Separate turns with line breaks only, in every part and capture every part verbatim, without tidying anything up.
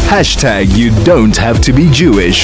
Hashtag you don't have to be Jewish.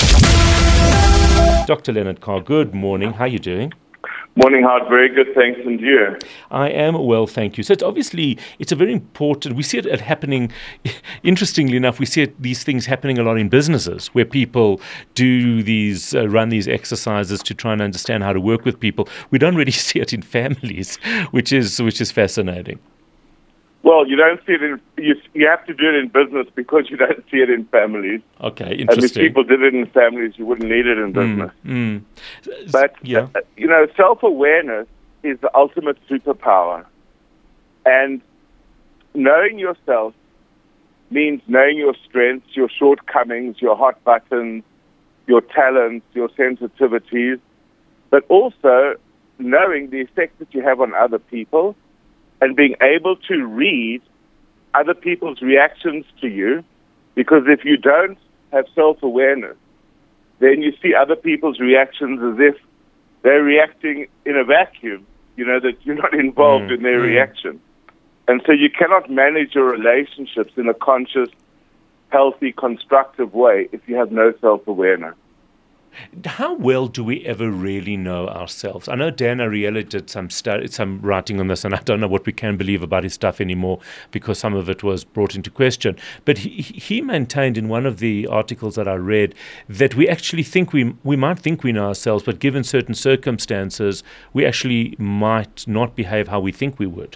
Doctor Leonard Carr, good morning. How are you doing?
Morning, Howard. Very good, thanks, and you?
I am well, thank you. So it's obviously, it's a very important, we see it happening, interestingly enough, we see it, these things happening a lot in businesses where people do these, uh, run these exercises to try and understand how to work with people. We don't really see it in families, which is which is fascinating.
Well, you don't see it in, you, you have to do it in business because you don't see it in families.
Okay, interesting.
And if people did it in families, you wouldn't need it in business.
Mm, mm.
But,
yeah.
uh, you know, self-awareness is the ultimate superpower. And knowing yourself means knowing your strengths, your shortcomings, your hot buttons, your talents, your sensitivities, but also knowing the effect that you have on other people and being able to read other people's reactions to you, because if you don't have self-awareness, then you see other people's reactions as if they're reacting in a vacuum, you know, that you're not involved mm, in their mm. reaction. And so you cannot manage your relationships in a conscious, healthy, constructive way if you have no self-awareness.
How well do we ever really know ourselves? I know Dan Ariely did some stu- some writing on this, and I don't know what we can believe about his stuff anymore because some of it was brought into question. But he, he maintained in one of the articles that I read that we actually think we we might think we know ourselves, but given certain circumstances, we actually might not behave how we think we would.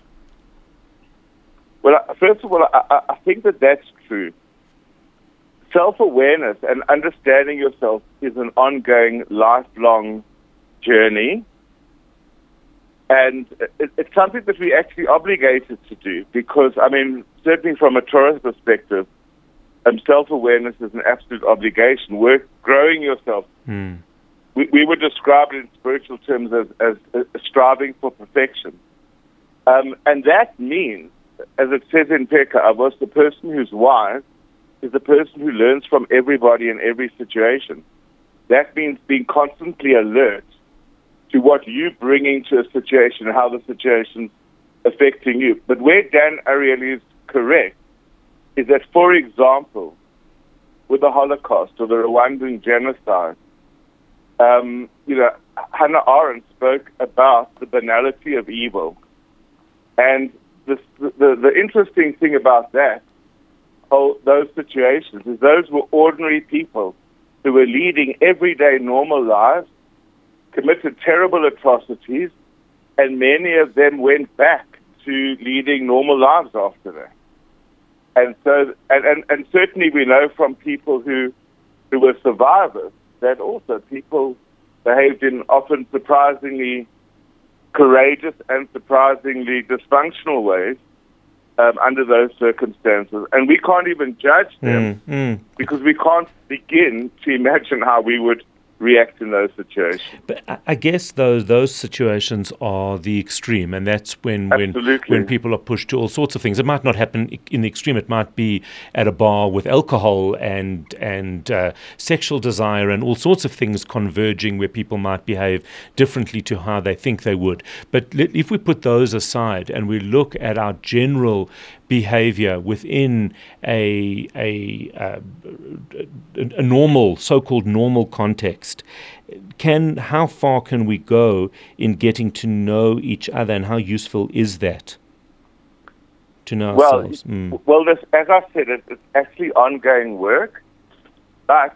Well, first of all, I, I think that that's true. Self-awareness and understanding yourself is an ongoing, lifelong journey. And it, it's something that we're actually obligated to do because, I mean, certainly from a Torah perspective, um, self-awareness is an absolute obligation. Work, growing yourself. Mm. We, we would describe it in spiritual terms as, as, as striving for perfection. Um, and that means, as it says in Pekah Avos, the person who's wise is the person who learns from everybody in every situation. That means being constantly alert to what you bringing to a situation and how the situation's affecting you. But where Dan Ariely is correct is that, for example, with the Holocaust or the Rwandan genocide, um, you know, Hannah Arendt spoke about the banality of evil. And the, the, the interesting thing about that, Oh, those situations is those were ordinary people who were leading everyday normal lives, committed terrible atrocities, and many of them went back to leading normal lives after that. And so, and, and, and certainly we know from people who who were survivors that also people behaved in often surprisingly courageous and surprisingly dysfunctional ways. Um, under those circumstances. And we can't even judge them mm, mm. because we can't begin to imagine how we would react in those situations.
But I guess those those situations are the extreme, and that's when when, when people are pushed to all sorts of things. It might not happen in the extreme. It might be at a bar with alcohol and and uh, sexual desire and all sorts of things converging where people might behave differently to how they think they would. But if we put those aside and we look at our general behavior within a a, uh, a normal, so-called normal context, can how far can we go in getting to know each other, and how useful is that to know
well,
ourselves? Mm.
Well, this, as I said, it, it's actually ongoing work, but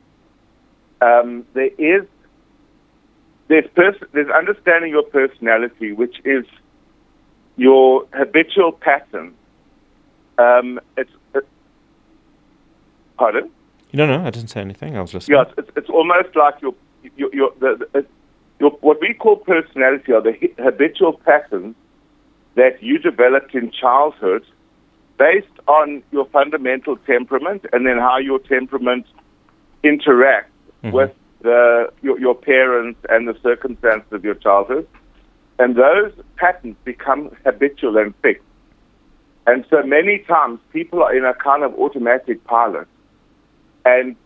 um, there is there's pers- there's understanding your personality, which is your habitual pattern. Um, it's it, pardon?
No, no, I didn't say anything. I was listening.
Yes, it's, it's almost like your your your, the, the, your what we call personality are the habitual patterns that you developed in childhood, based on your fundamental temperament, and then how your temperament interacts mm-hmm. with the your, your parents and the circumstances of your childhood, and those patterns become habitual and fixed. And so many times people are in a kind of automatic pilot, and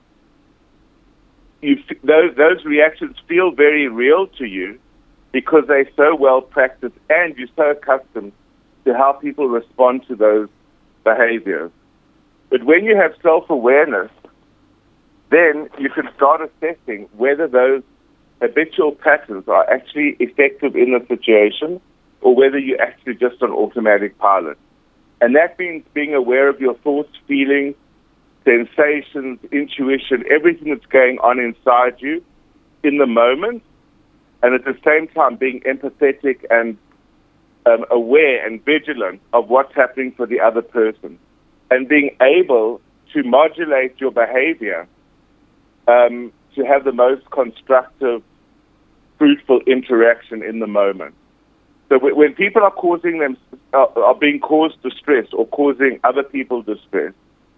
you, those, those reactions feel very real to you because they're so well practiced and you're so accustomed to how people respond to those behaviors. But when you have self-awareness, then you can start assessing whether those habitual patterns are actually effective in the situation or whether you're actually just on automatic pilot. And that means being aware of your thoughts, feelings, sensations, intuition, everything that's going on inside you in the moment, and at the same time being empathetic and um, aware and vigilant of what's happening for the other person, and being able to modulate your behavior um, to have the most constructive, fruitful interaction in the moment. So w- when people are causing them, uh, are being caused distress or causing other people distress,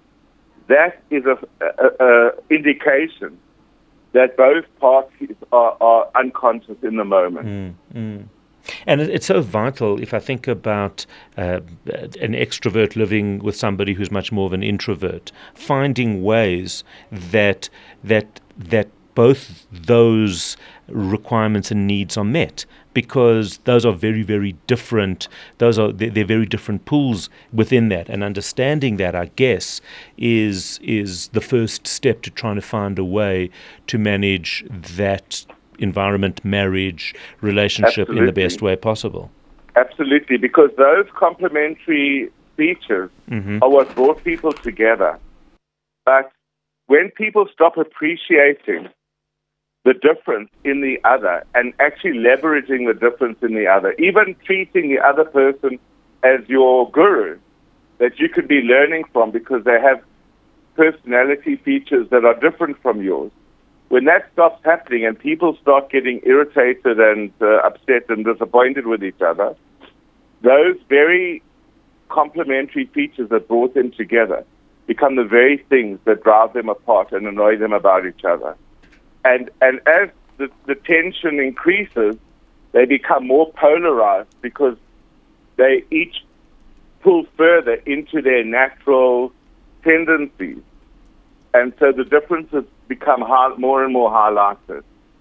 that is a, a, a indication that both parties are, are unconscious in the moment.
Mm, mm. And it's so vital, if I think about uh, an extrovert living with somebody who's much more of an introvert, finding ways that that that both those requirements and needs are met, because those are very, very different. Those are they're, they're very different pools within that, and understanding that, I guess, is is the first step to trying to find a way to manage that environment, marriage, relationship
Absolutely.
in the best way possible.
Absolutely, because those complementary features
Mm-hmm.
are what brought people together. But when people stop appreciating the difference in the other and actually leveraging the difference in the other, even treating the other person as your guru that you could be learning from because they have personality features that are different from yours, when that stops happening and people start getting irritated and uh, upset and disappointed with each other, those very complementary features that brought them together become the very things that drive them apart and annoy them about each other. And and as the, the tension increases, they become more polarized because they each pull further into their natural tendencies. And so the differences become high, more and more highlighted.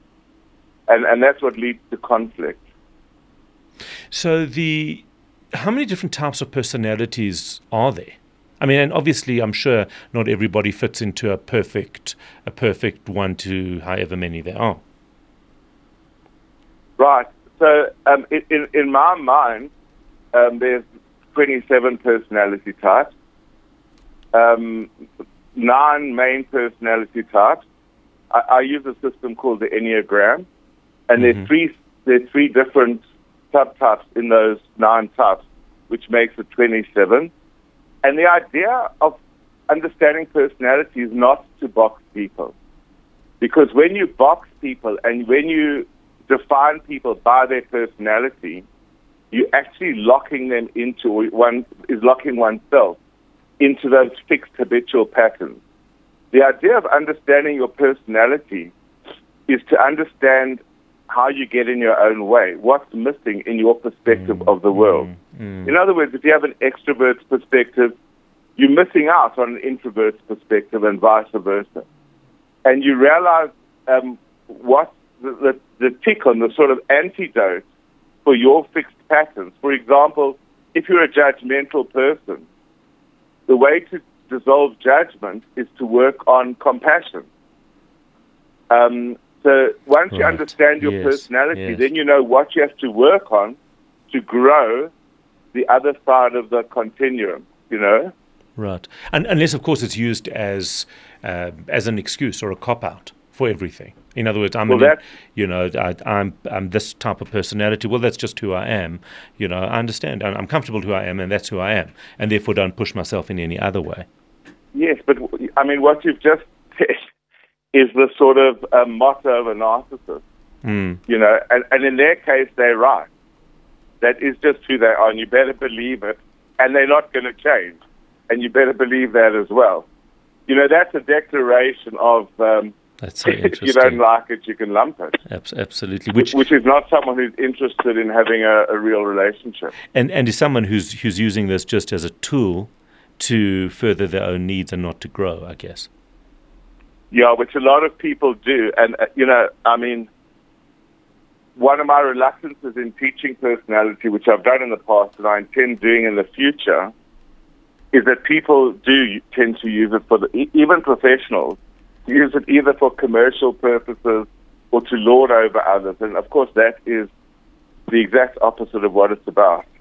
And and that's what leads to conflict.
So the how many different types of personalities are there? I mean, and obviously, I'm sure not everybody fits into a perfect, a perfect one to however many there are.
Right. So, um, in in my mind, um, there's twenty-seven personality types, um, nine main personality types. I, I use a system called the Enneagram, and mm-hmm. there's three there's three different subtypes in those nine types, which makes it twenty-seven. And the idea of understanding personality is not to box people. Because when you box people and when you define people by their personality, you're actually locking them into, or one is locking oneself into those fixed habitual patterns. The idea of understanding your personality is to understand how you get in your own way, what's missing in your perspective mm, of the world. Mm, mm. In other words, if you have an extrovert's perspective, you're missing out on an introvert's perspective and vice versa. And you realize um, what the, the, the tick on the sort of antidote for your fixed patterns. For example, if you're a judgmental person, the way to dissolve judgment is to work on compassion. Um, so once right. you understand your yes. personality, yes. then you know what you have to work on to grow the other side of the continuum, you know?
Right. And unless, of course, it's used as uh, as an excuse or a cop-out for everything. In other words, I'm,
well,
an, you know, I, I'm I'm this type of personality. Well, that's just who I am. You know, I understand. I'm comfortable who I am, and that's who I am. And therefore, don't push myself in any other way.
Yes, but, I mean, what you've just said is the sort of uh, motto of a narcissist.
Mm.
You know, and, and in their case, they're right. That is just who they are, and you better believe it. And they're not going to change. And you better believe that as well. You know, that's a declaration of um,
that's so
if you don't like it, you can lump it.
Absolutely. Which,
which is not someone who's interested in having a, a real relationship.
And and is someone who's who's using this just as a tool to further their own needs and not to grow, I guess.
Yeah, which a lot of people do. And, uh, you know, I mean, one of my reluctances in teaching personality, which I've done in the past and I intend doing in the future, is that people do tend to use it for the, even professionals, use it either for commercial purposes or to lord over others. And of course, that is the exact opposite of what it's about.